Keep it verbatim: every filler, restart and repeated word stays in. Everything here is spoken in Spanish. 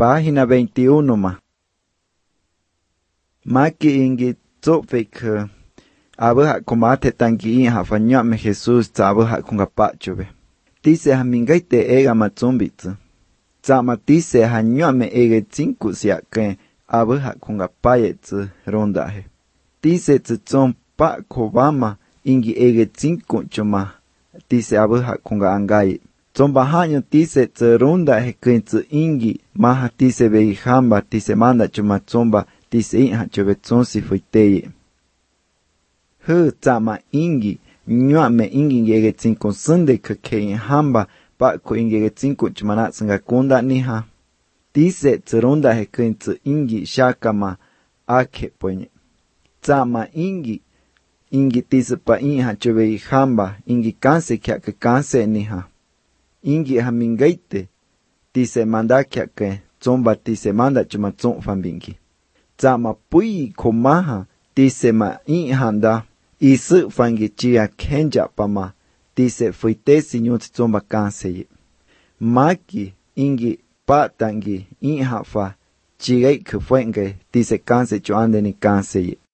Página veintiuno ma. Maki ingi tsopik abaja komate tangi inha fanyame Jesús tsa abaja kunga pachobe. Tise hamingaite ega matzumbitsu. Tsama tise hanyame ege tsinku siake abaja kunga payetsu rondaje. Tise tsutzon pa kobama ingi ege tsinku chuma tise abaja kunga angaye. Tsomba hanyo tise tse rondaje kintsu ingi maha tise vejihamba tise manda chuma tsomba tise inha chobe tsonsi fuiteye. He tsama ingi nyuame ingi ngege tsinku sunde kake hamba pa ko ingege tsinku chumana tsinga kunda niha. Tise tse rondaje kintsu ingi shakama ake poñe. Tsama ingi ingi tise pa inha chobe hamba ingi kanse kya ke kanse niha. Ingi hamingaite tise manda kya ke tsomba tise manda chuma tson fambingi. Tsama pui komaha tise ma inhanda isu fangi chia kenja pama tise fuite sinyut tsomba kanse. Maki ingi patangi inhafa chigay kufuenge tise kanse chuande ni kanse.